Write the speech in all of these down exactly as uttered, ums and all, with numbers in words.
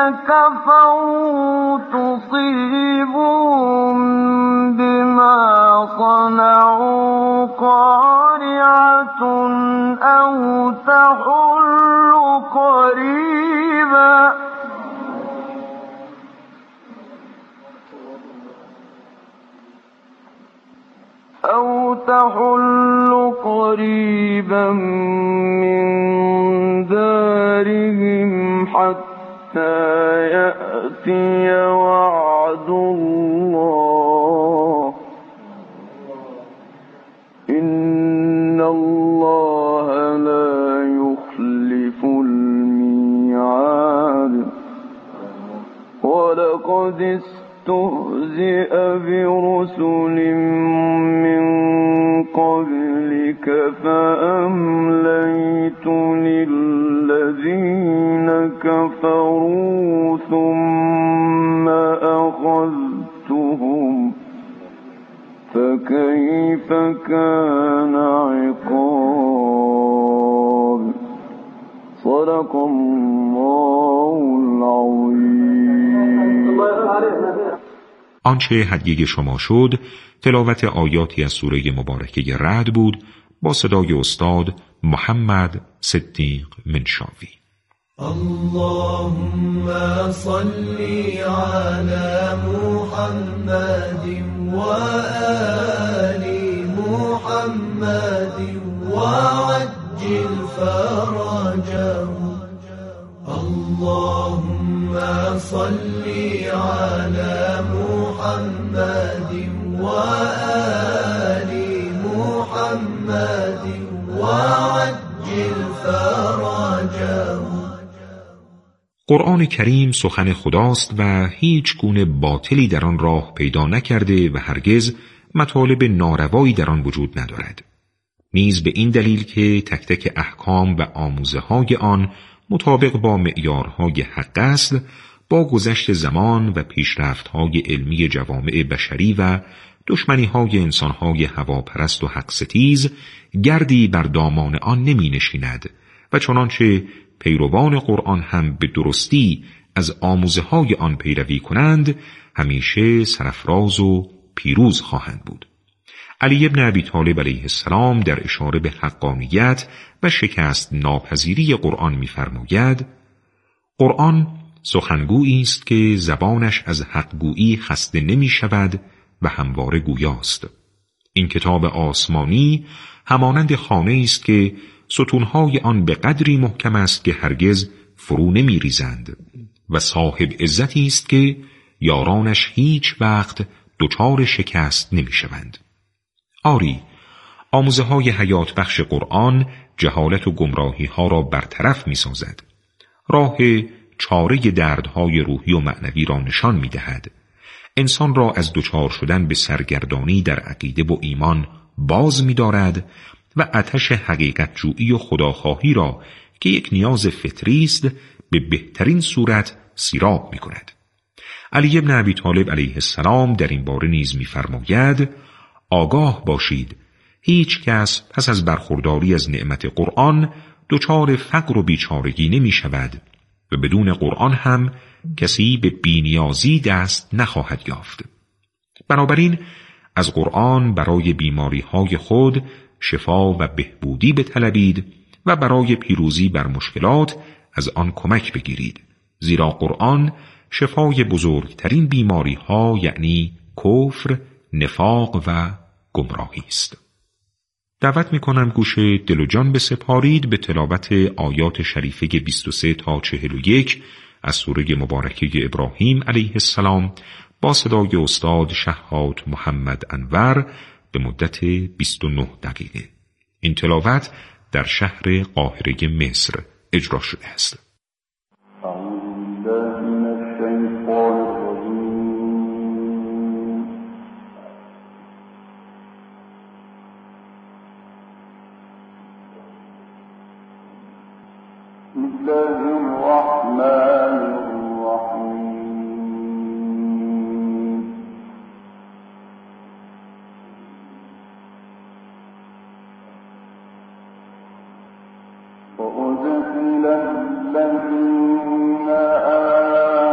كفروا تصيبهم بما صنعوا قارعة أو تحل قريبا أو تحل قريبا من دارهم حتى يأتي وعد الله إن الله لا يخلف الميعاد ولقد استهزئ برسل من قبلك فأمليت للذين كفروا ثم أخذتهم فكيف كان عقاب صدق الله العظيم. آنچه هدیه شما شد تلاوت آیاتی از سوره مبارکه رعد بود با صدای استاد محمد صدیق منشاوی. اللهم صل على محمد وآل محمد وعجل فرجهم اللهم صل على محمد وآل محمد وعجل فرجهم. قرآن کریم سخن خداست و هیچ گونه باطلی در آن راه پیدا نکرده و هرگز مطالب ناروایی در آن وجود ندارد. نیز به این دلیل که تک تک احکام و آموزه های آن مطابق با معیارهای حق است، با گذشت زمان و پیشرفت‌های علمی جوامع بشری و دشمنی‌های انسان‌های هواپرست و حق ستیز گردی بر دامان آن نمی نشیند و چنانچه پیروان قرآن هم به درستی از آموزه‌های آن پیروی کنند همیشه سرفراز و پیروز خواهند بود. علی ابن ابی طالب علیه السلام در اشاره به حقانیت و شکست ناپذیری قرآن می‌فرماید: قرآن سخنگویی است که زبانش از حقگویی خسته نمی‌شود و همواره گویاست. این کتاب آسمانی همانند خانه است که ستونهای آن به قدری محکم است که هرگز فرو نمی‌ریزند و صاحب عزتی است که یارانش هیچ وقت دچار شکست نمی‌شوند. آری، آموزه های حیات بخش قرآن جهالت و گمراهی ها را برطرف می سازد. راه چاره دردهای روحی و معنوی را نشان می دهد. انسان را از دچار شدن به سرگردانی در عقیده و ایمان باز می دارد و آتش حقیقت جویی و خداخواهی را که یک نیاز فطری است به بهترین صورت سیراب می کند. علی ابن ابی طالب علیه السلام در این باره نیز می فرماید: آگاه باشید، هیچ کس پس از برخورداری از نعمت قرآن دچار فقر و بیچارگی نمی شود و بدون قرآن هم کسی به بی‌نیازی دست نخواهد یافت. بنابراین از قرآن برای بیماری های خود شفا و بهبودی بطلبید و برای پیروزی بر مشکلات از آن کمک بگیرید، زیرا قرآن شفای بزرگترین بیماری ها یعنی کفر، نفاق و گمراهی است. دعوت می‌کنم گوش دل و جان بسپارید به تلاوت آیات شریفه بیست و سه تا چهل و یک از سوره مبارکه ابراهیم علیه السلام با صدای استاد شهاب محمد انور به مدت بیست و نه دقیقه. این تلاوت در شهر قاهره مصر اجرا شده است. بسم الله الرحمن الرحيم وأدخل الذين آمنوا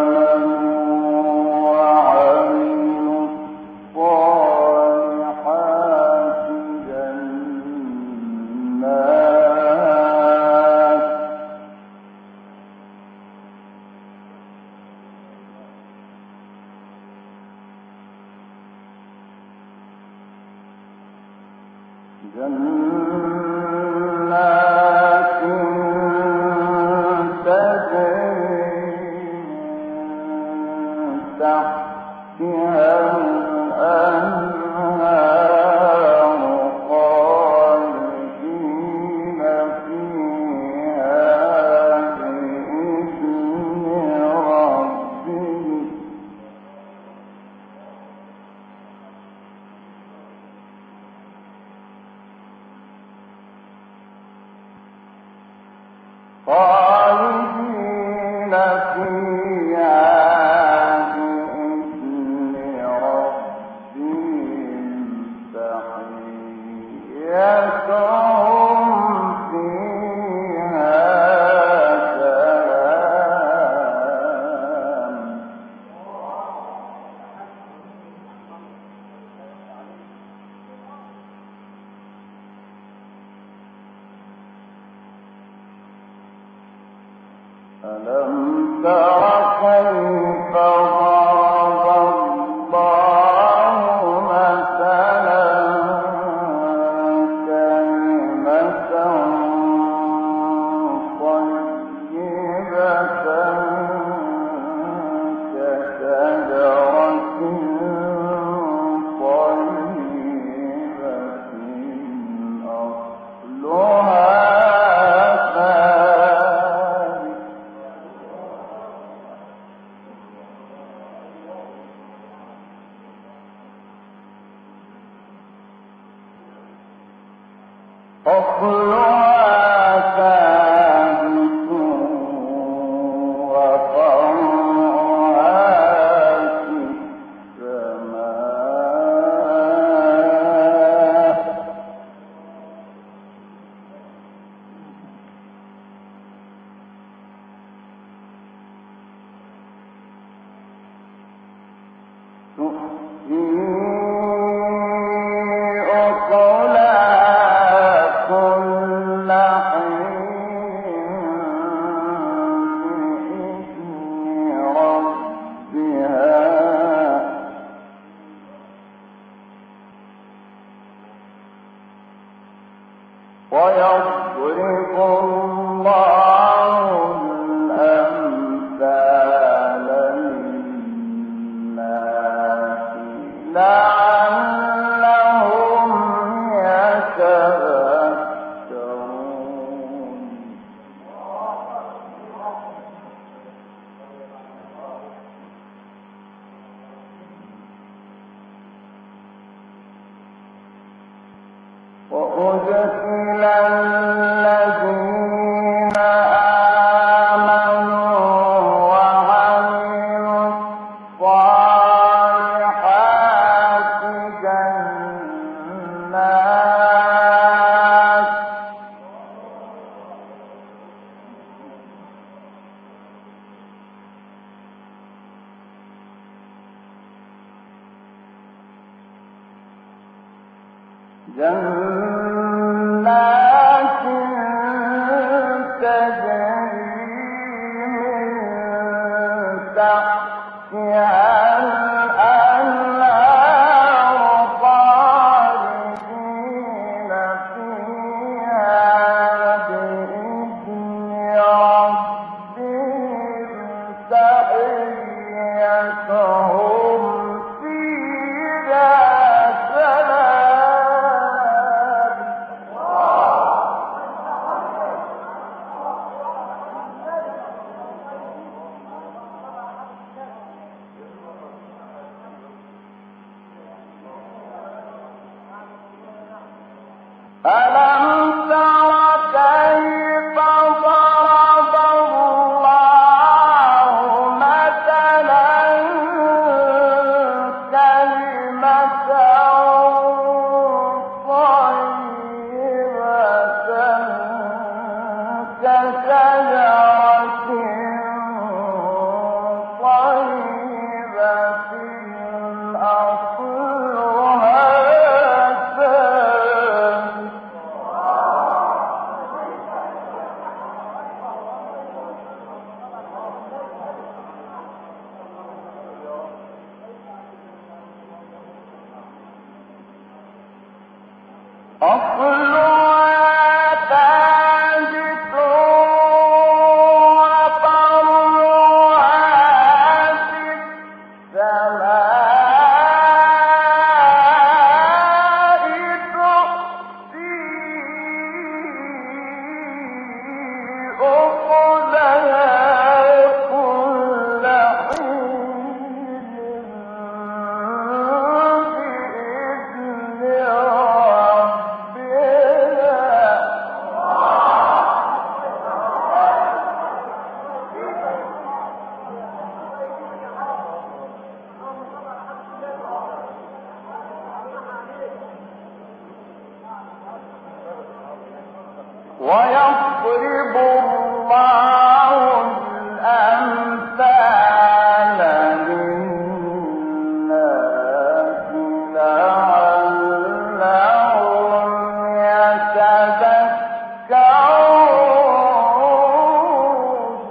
جنات تجري تحتها الأنهار خالدين فيها بإذن ربهم خالدين فيها بإذن ربهم تحيتهم فيها سلام ألم تر كيف ضرب الله مثلا كلمة طيبة كشجرة طيبة أصلها أصلها ثابت وفرعها في السماء تؤتي ويضرب الله الأمثال للناس لعلهم يتذكرون وأدخل الذين آمنوا وعملوا الصالحات جنات جنات تجري من تحتها الأنهار خالدين فيها بإذن ربهم تحيتهم فيها سلام ألم تر كيف ضرب الله مثلا كلمة طيبة كشجرة طيبة أصلها ثابت ويضرب الله الأمثال للناس لعلهم يتذكرون.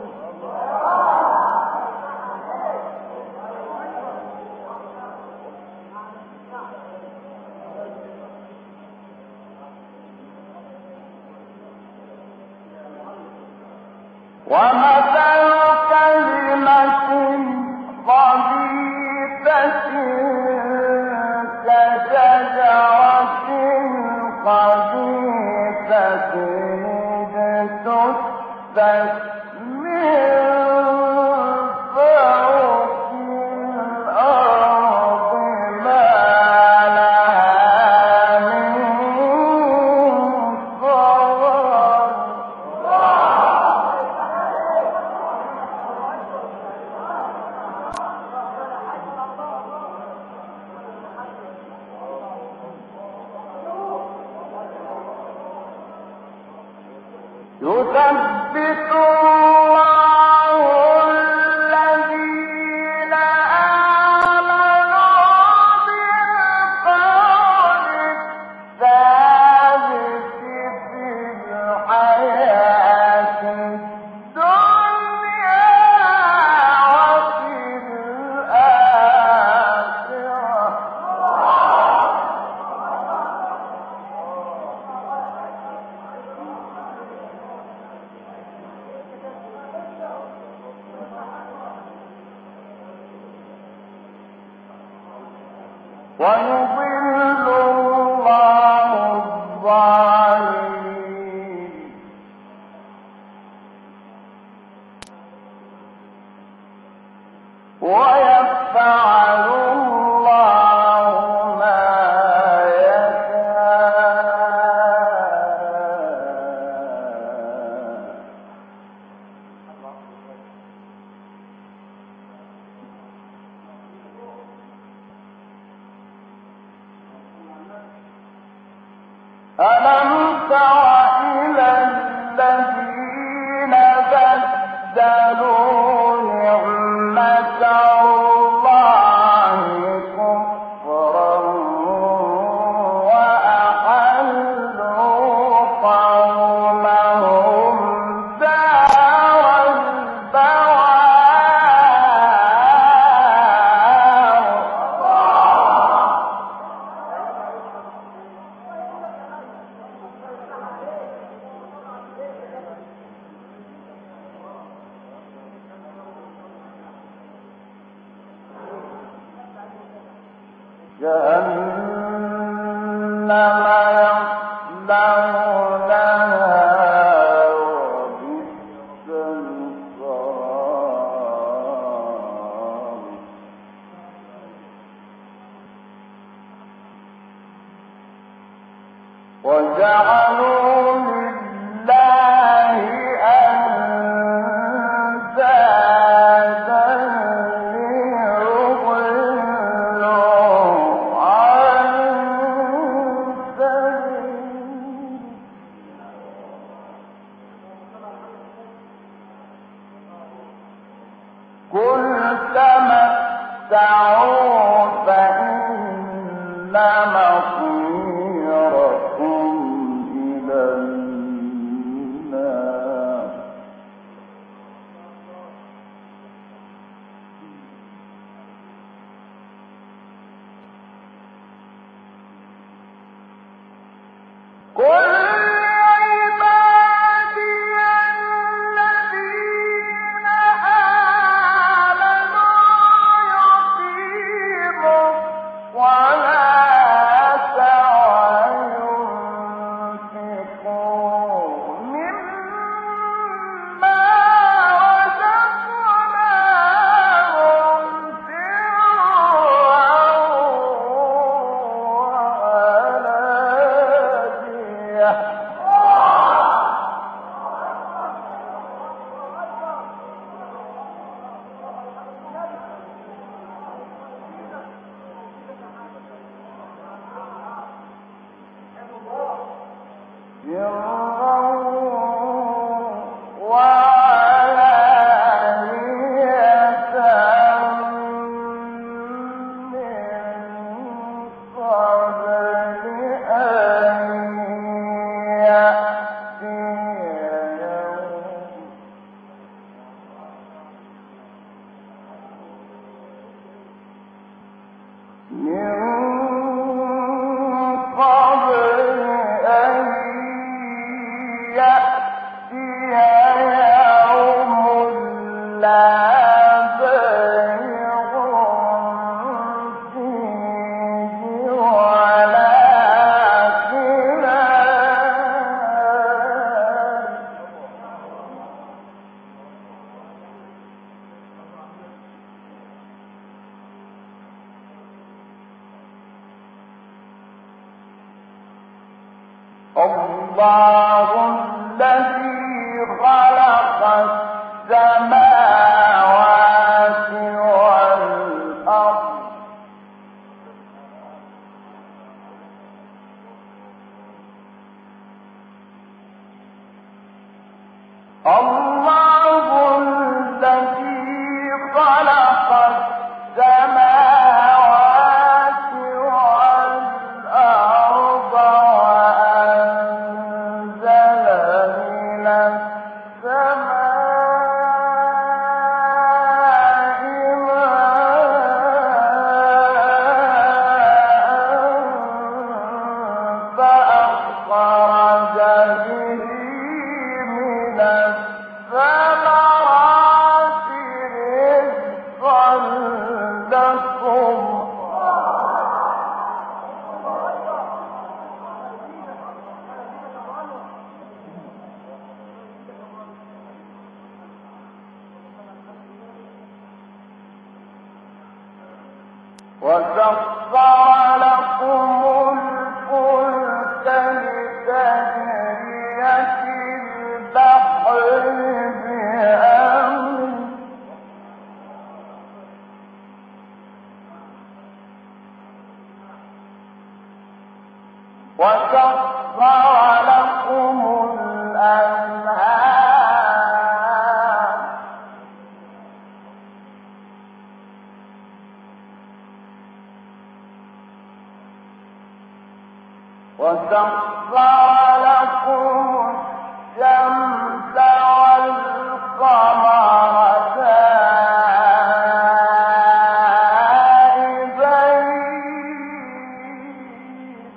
ومثل كلمة خبيثة كشجرة خبيثة اجتثت من فوق الأرض ما لها من قرار. يثبت الله الذين آمنوا بالقول الثابت في الحياة الدنيا وفي الآخرة. ويضل الله الظالمين ويفعل الله ما يشاء. ألم تر إلى الذين بدلوا نعمة الله كفرا وأحلوا قومهم دار البوار. جهنم يصلونها وبئس القرار. وجعلوا لله أندادا ليضلوا عن سبيله. قل تمتعوا فإن مصيركم إلى النار. الله الذي خلق السماوات والأرض الله الذي خلق السماوات والأرض وأنزل من السماء ماء فأخرج به من الثمرات رزقا لكم وسخر لكم الفلك لتجري في البحر بأمره وسخر لكم الأنهار وسخر لكم الشمس والقمر دائبين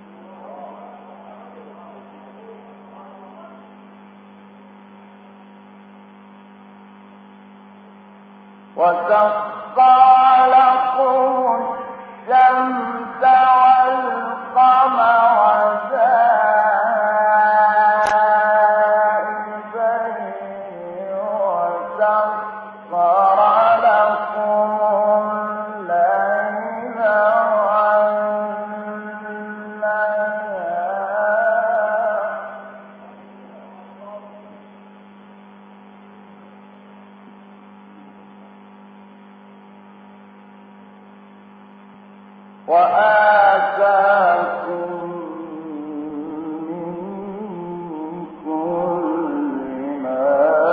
وسخر لكم الشمس والقمر دائبين وسخر لكم الليل والنهار وآتاكم من كل ما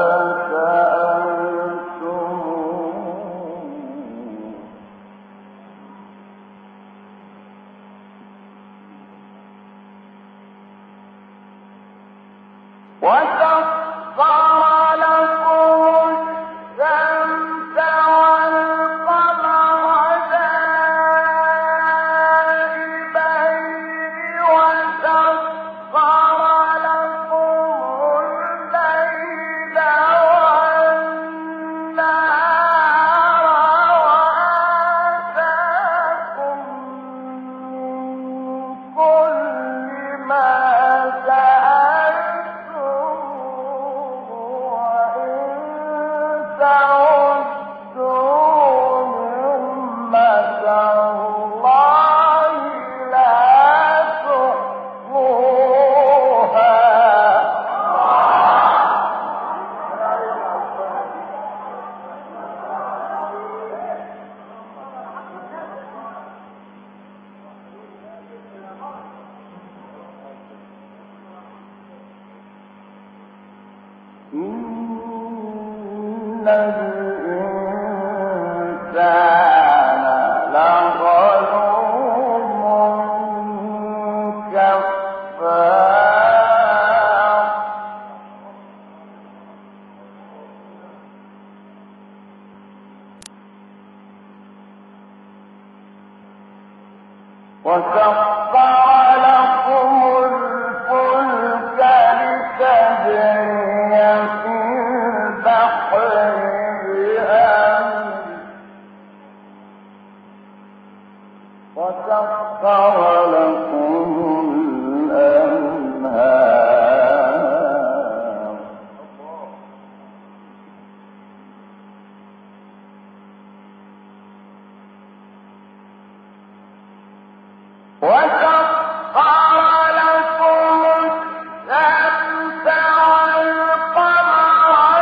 سألتموه وسخر لكم الشمس والقمر دائبين وسخر لكم الليل والنهار وآتاكم من كل ما سألتموه وسخر لكم الفلك لتجري في البحر بأمره وسخر لكم الأنهار وسخر لكم الشمس والقمر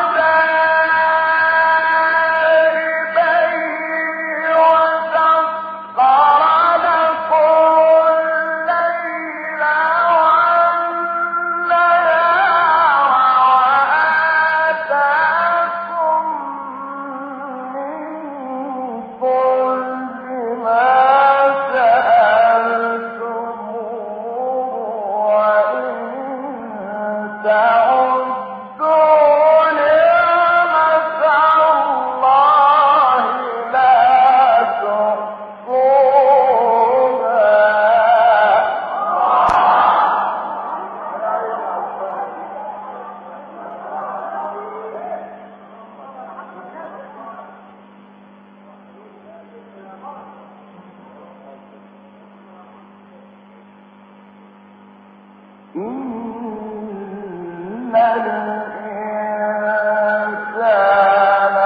دائبين وسخر لكم الليل والنهار وآتاكم من كل ما تعدوا نعمة الله لا تحصوها إن الإنسان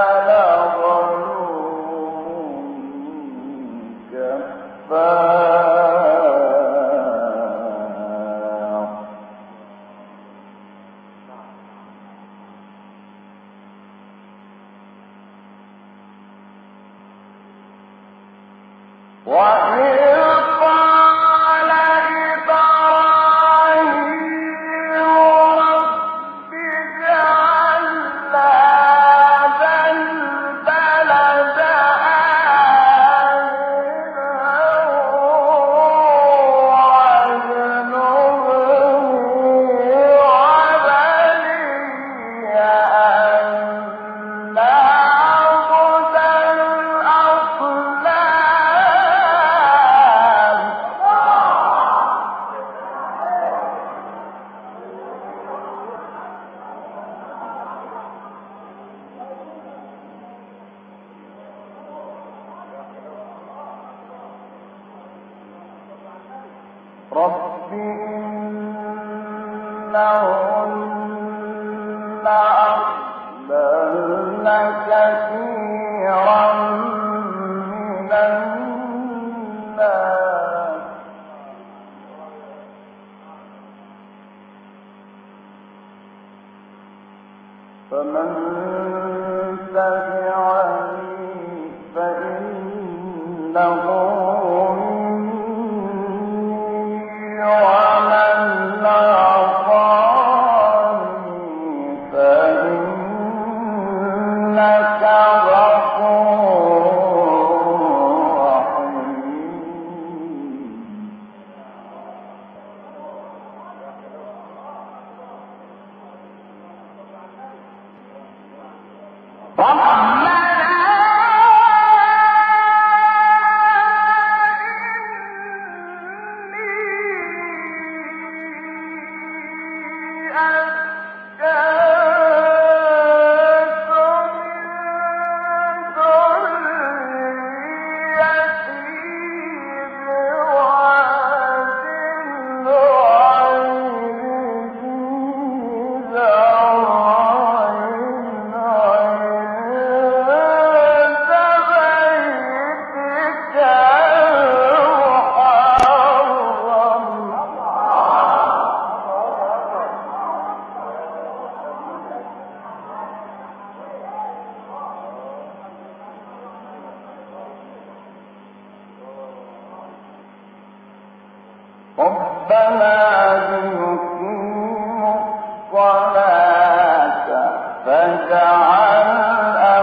لظلوم كفار وإذ قال إبراهيم رب اجعل هذا البلد آمنا واجنبني وبني أن نعبد الأصنام رب إنهن أضللن كثيرا من الناس فمن تبعني فإنه ومن عصاني فإنك غفور رحيم ربنا ليقيموا الصلاة فاجعل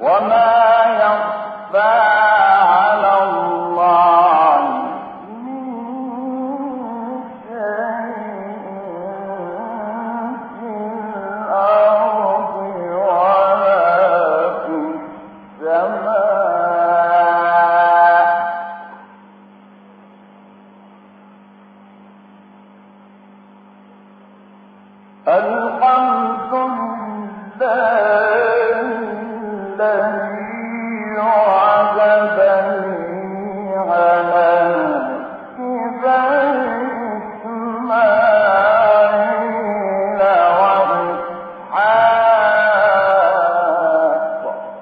وما يخفى على الله من شيء في الأرض ولا في السماء الحمد لله الذي وهبني على كبر إسماعيل وإسحاق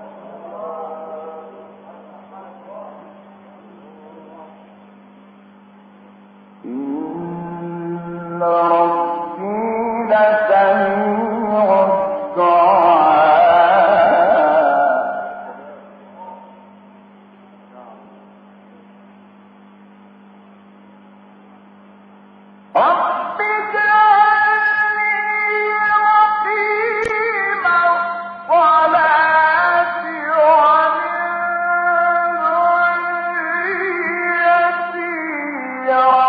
إن ربي لسميع الدعاء رب اجعلني مقيم الصلاة ومن ذريتي